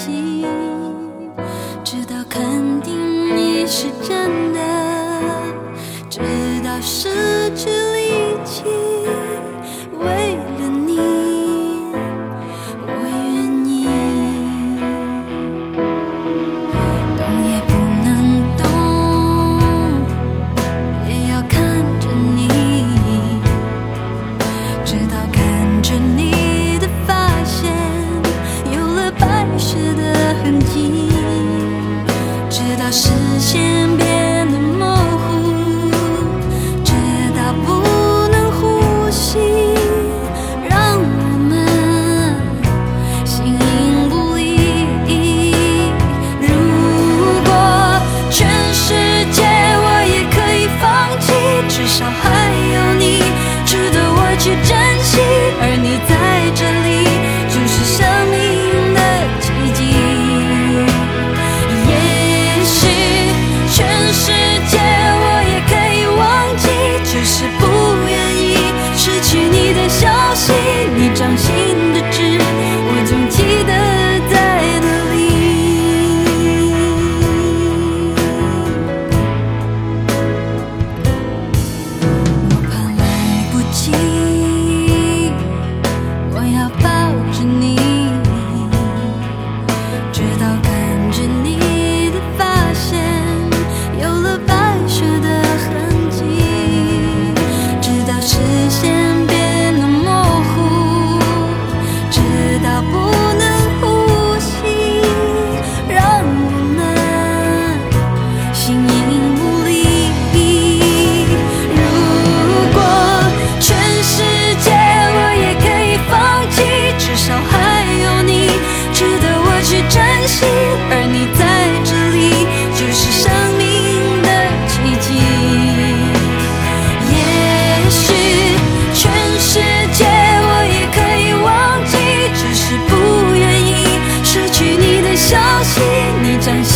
己，直到肯定你是真的，直到失去力气，为了你我愿意，动也不能动，也要看着你，直到看着你的发线有了白雪的痕迹，直到视线变得模糊，直到不能呼吸，让我们形影不离。如果全世界我也可以放弃，至少还有你值得我去珍惜，而你在这里就是生命的奇迹。也许全世界我也可以忘记，只是不愿意失去你的消息，你掌心的痣我总记得在哪里。我怕来不及，我要抱着你，直到看着你的发线有了白雪的痕迹，直到视线变得模糊，直到不能呼吸，让我们形影不离。如果全世界我也可以放弃，至少还有你值得我去珍惜，而你在这里就是生命的奇迹。也许全世界我也可以忘记，只是不愿意失去你的消息，你掌心